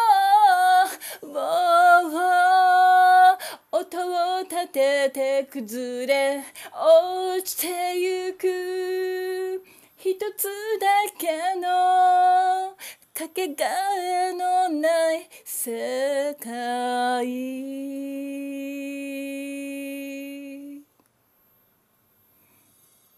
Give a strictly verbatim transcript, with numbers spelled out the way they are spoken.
ウォーウォー音を立てて崩れ落ちてゆく一つだけのかけがえのない世界